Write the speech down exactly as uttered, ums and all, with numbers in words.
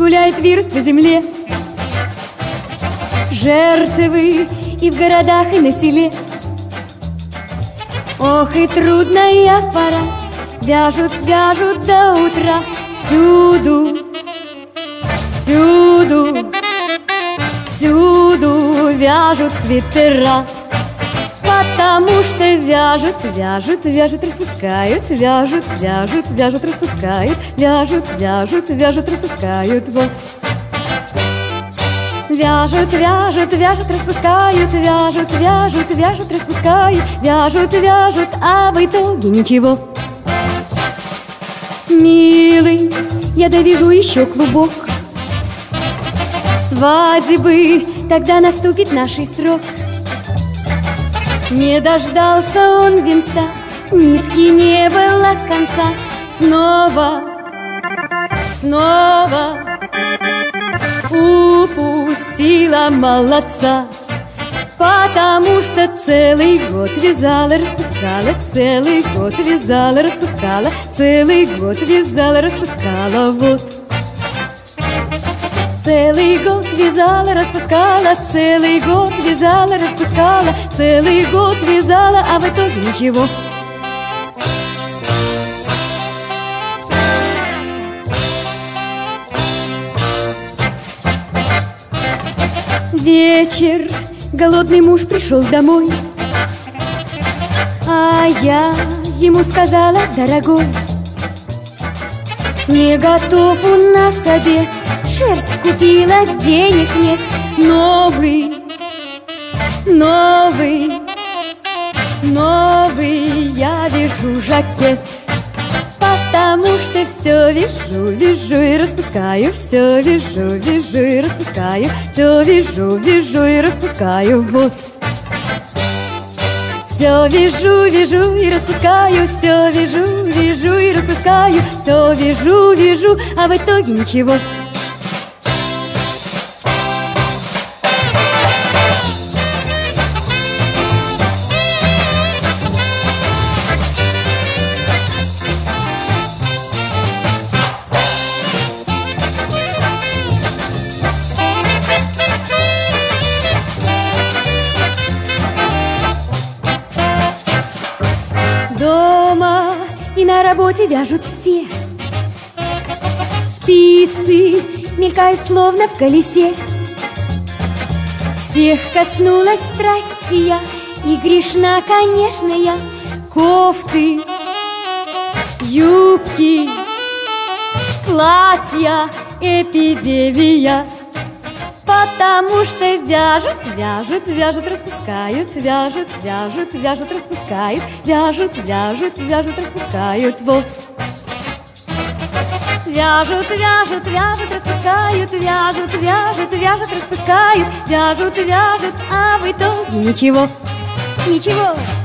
гуляет вирус по земле. Жертвы и в городах, и на селе. Ох, и трудная пора, вяжут, вяжут до утра. Всюду, всюду, всюду вяжут свитера. Потому что вяжут, вяжут, вяжут, распускают. Вяжут, вяжут, вяжут, распускают. Вяжут, вяжут, вяжут, распускают. Вот. Вяжут, вяжут, вяжут, распускают. Вяжут, вяжут, вяжут, распускают. Вяжут, вяжут, а в итоге ничего. Милый, я довяжу еще клубок свадьбы, тогда наступит наш срок. Не дождался он венца, нитки не было конца. Снова, снова упустила молодца. Потому что целый год вязала, распускала. Целый год вязала, распускала. Целый год вязала, распускала. Вот. Целый год вязала, распускала. Целый год вязала, распускала. Целый год вязала, а в итоге ничего. Вечер, голодный муж пришел домой, а я ему сказала: дорогой, не готов у нас обед, шерсть купила, денег нет. Новый, новый, новый я вяжу жакет. Потому что все вяжу, вяжу и распускаю. Все вяжу, вяжу и распускаю. Все вяжу, вяжу и распускаю. Вот. Все вяжу, вяжу и распускаю. Все вяжу, вяжу и распускаю. Все вяжу, вяжу, а в итоге ничего. Дома и на работе вяжут все. Спицы мелькают словно в колесе. Всех коснулась страсть сия, и грешна, конечно, я. Кофты, юбки, платья, эпидемия. Потому что вяжут, вяжут, вяжут, распускают. Вяжут, вяжут, вяжут, распускают. Вяжут, вяжут, вяжут, распускают. Вот. Вяжут, вяжут, вяжут, распускают. Вяжут, вяжут, вяжут, распускают. Вяжут, вяжут, а в итоге ничего, ничего.